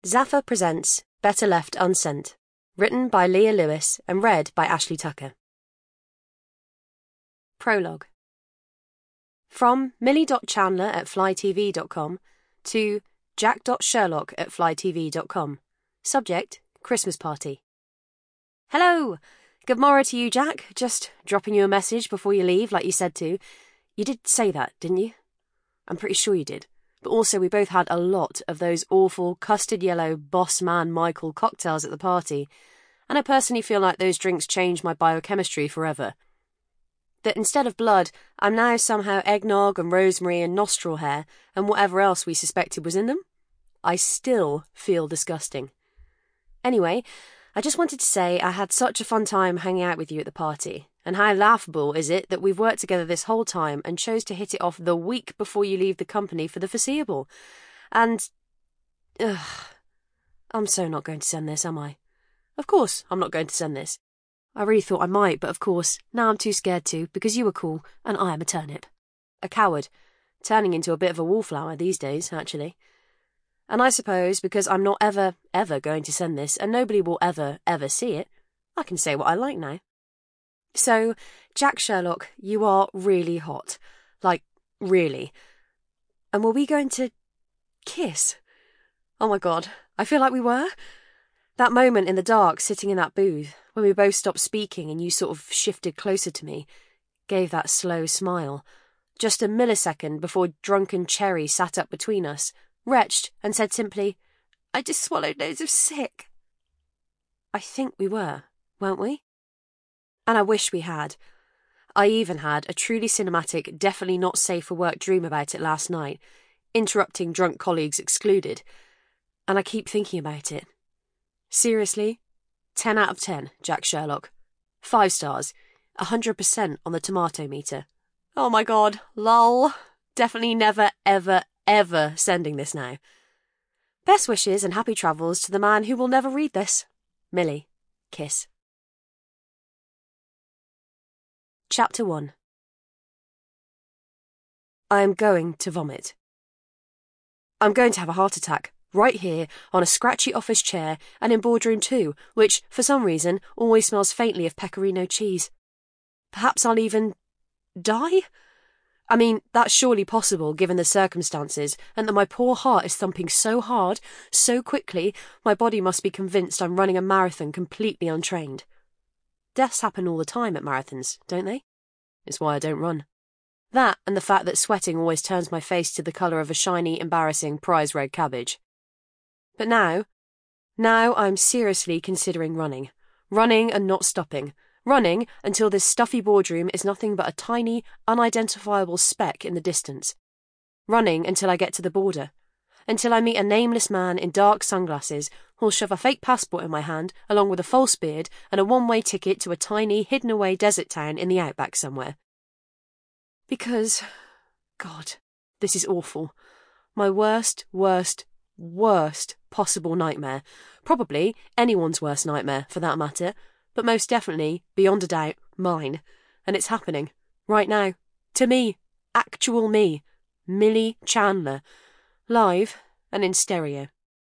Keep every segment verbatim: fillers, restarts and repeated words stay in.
Zaffa presents Better Left Unsent, written by Leah Lewis and read by Ashley Tucker. Prologue. From millie.chandler at flytv dot com to jack.sherlock at flytv dot com. Subject, Christmas party. Hello! Good morrow to you, Jack. Just dropping you a message before you leave, like you said to. You did say that, didn't you? I'm pretty sure you did. But also we both had a lot of those awful custard yellow Boss Man Michael cocktails at the party, and I personally feel like those drinks changed my biochemistry forever. That instead of blood, I'm now somehow eggnog and rosemary and nostril hair and whatever else we suspected was in them. I still feel disgusting. Anyway, I just wanted to say I had such a fun time hanging out with you at the party, and how laughable is it that we've worked together this whole time and chose to hit it off the week before you leave the company for the foreseeable. And, ugh, I'm so not going to send this, am I? Of course I'm not going to send this. I really thought I might, but of course, now I'm too scared to, because you were cool, and I am a turnip. A coward. Turning into a bit of a wallflower these days, actually. And I suppose, because I'm not ever, ever going to send this, and nobody will ever, ever see it, I can say what I like now. So, Jack Sherlock, you are really hot. Like, really. And were we going to kiss? Oh my god, I feel like we were. That moment in the dark, sitting in that booth, when we both stopped speaking and you sort of shifted closer to me, gave that slow smile. Just a millisecond before drunken Cherry sat up between us, retched, and said simply, I just swallowed loads of sick. I think we were, weren't we? And I wish we had. I even had a truly cinematic, definitely not safe for work dream about it last night, interrupting drunk colleagues excluded. And I keep thinking about it. Seriously? Ten out of ten, Jack Sherlock. Five stars. A hundred percent on the tomato meter. Oh my god, lol. Definitely never, ever, ever sending this now. Best wishes and happy travels to the man who will never read this. Millie. Kiss. Chapter one. I am going to vomit. I'm going to have a heart attack, right here, on a scratchy office chair, and in boardroom two, which, for some reason, always smells faintly of pecorino cheese. Perhaps I'll even die? I mean, that's surely possible, given the circumstances, and that my poor heart is thumping so hard, so quickly, my body must be convinced I'm running a marathon completely untrained. Deaths happen all the time at marathons, don't they? It's why I don't run. That and the fact that sweating always turns my face to the colour of a shiny, embarrassing prize red cabbage. But now, now I'm seriously considering running. Running and not stopping. Running until this stuffy boardroom is nothing but a tiny, unidentifiable speck in the distance. Running until I get to the border. Until I meet a nameless man in dark sunglasses who'll shove a fake passport in my hand, along with a false beard and a one-way ticket to a tiny, hidden-away desert town in the outback somewhere. Because, God, this is awful. My worst, worst, worst possible nightmare. Probably anyone's worst nightmare, for that matter, but most definitely, beyond a doubt, mine. And it's happening. Right now. To me. Actual me. Millie Chandler. Live and in stereo.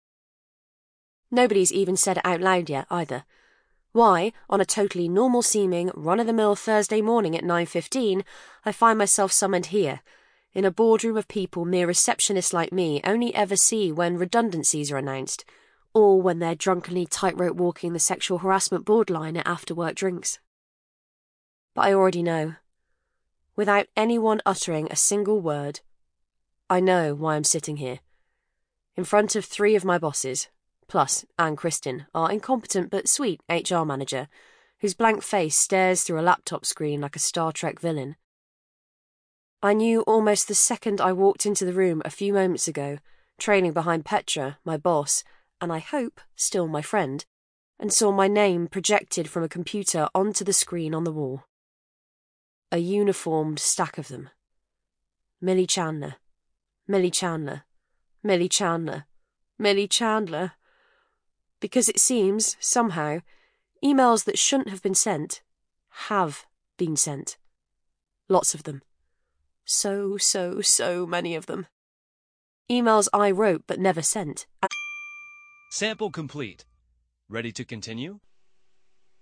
Nobody's even said it out loud yet, either. Why, on a totally normal-seeming, run-of-the-mill Thursday morning at nine fifteen, I find myself summoned here, in a boardroom of people mere receptionists like me only ever see when redundancies are announced, or when they're drunkenly tightrope walking the sexual harassment borderline at after-work drinks. But I already know. Without anyone uttering a single word, I know why I'm sitting here. In front of three of my bosses, plus Anne Kristin, our incompetent but sweet H R manager, whose blank face stares through a laptop screen like a Star Trek villain. I knew almost the second I walked into the room a few moments ago, trailing behind Petra, my boss, and I hope still my friend, and saw my name projected from a computer onto the screen on the wall. A uniformed stack of them. Millie Chandler. Millie Chandler. Millie Chandler. Millie Chandler. Because it seems, somehow, emails that shouldn't have been sent have been sent. Lots of them. So, so, so many of them. Emails I wrote but never sent. And Sample complete. Ready to continue?